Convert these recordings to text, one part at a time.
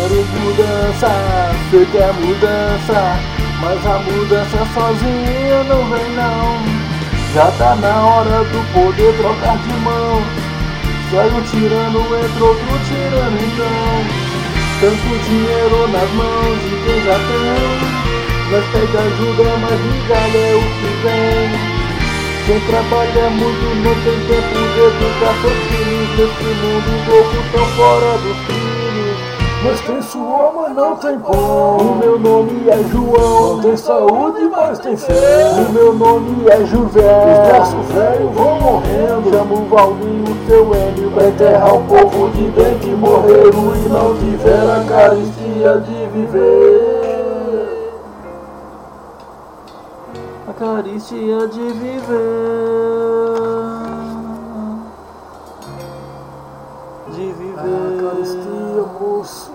quero mudança, sei que é mudança, mas a mudança sozinha não vem não. Já tá na hora do poder trocar de mão. Sai um tirano, entra outro tirano então. Tanto dinheiro nas mãos de quem já tem. Nós pede ajuda, mas ligado é o que vem. Quem trabalha muito não tem tempo de educar seus filhos. Nesse mundo louco tão fora dos trilhos. Nós tem suor, mas não tem pão. O meu nome é João. Não tem saúde, mas tem fé. O meu nome é José. Os braços velhos vão morrendo. Chama o Valdir, o seu Enio, pra enterrar o povo de bem que morreram e não tiveram a caristia de viver. A caristia de viver. De viver. A caristia, moço.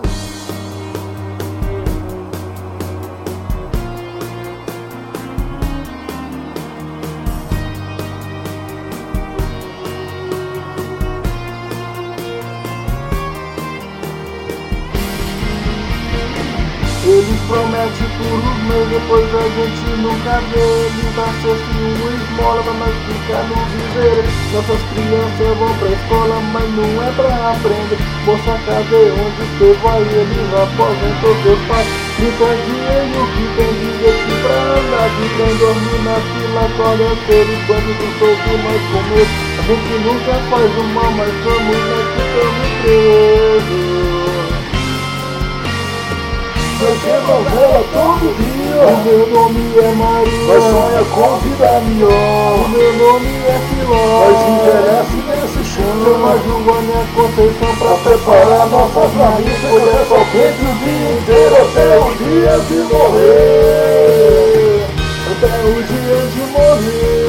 Eles prometem por uns meses, depois a gente nunca vê. Eles dão cesto e uma esmola pra nós ficar no viveiro. Nossas crianças vão pra escola, mas não é pra aprender. Moça, cadê onde você vai? Eles aposentam seus pais. Não tem dinheiro que tem bilhete pra andar de trem. Dormir na fila, acorda cedo, bandido solto, nós com medo. A gente nunca faz o mal, mas somos nós que estamos presos. Nós vemos novela todo dia. O meu nome é Maria. Nós sonha com vida melhor. O meu nome é Filó. Nós envelhece nesse chão. Chama Joana Conceição pra preparar nossas marmitas. Colher só quente o dia inteiro até o dia de morrer. Até o dia de morrer.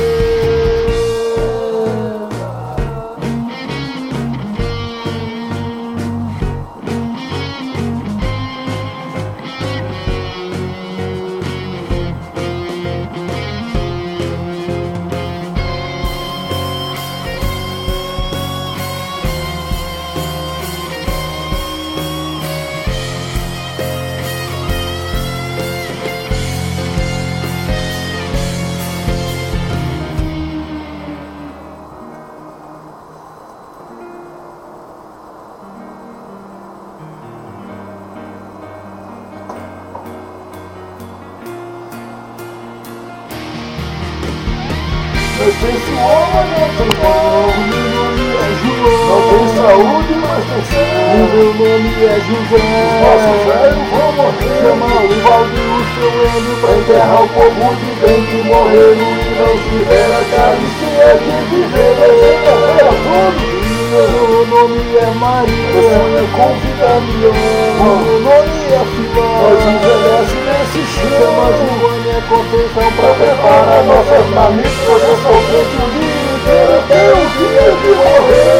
Nós tem suor, mas não tem pão. O meu nome é João. Não tem saúde, mas tem fé. O meu nome é José. Os nossos velhos vão morrer. Chama o Valdir, o seu Enio, pra enterrar o povo de bem que morreram e não tiveram a caristia de viver. Todo dia. O meu nome é Maria. Eu sonho com vida melhor. O meu nome é Filó. Nós envelhece nesse chão. Chama Joana Conceição pra preparar nossas marmitas. Hoje eu sou quente o dia inteiro até o dia de morrer.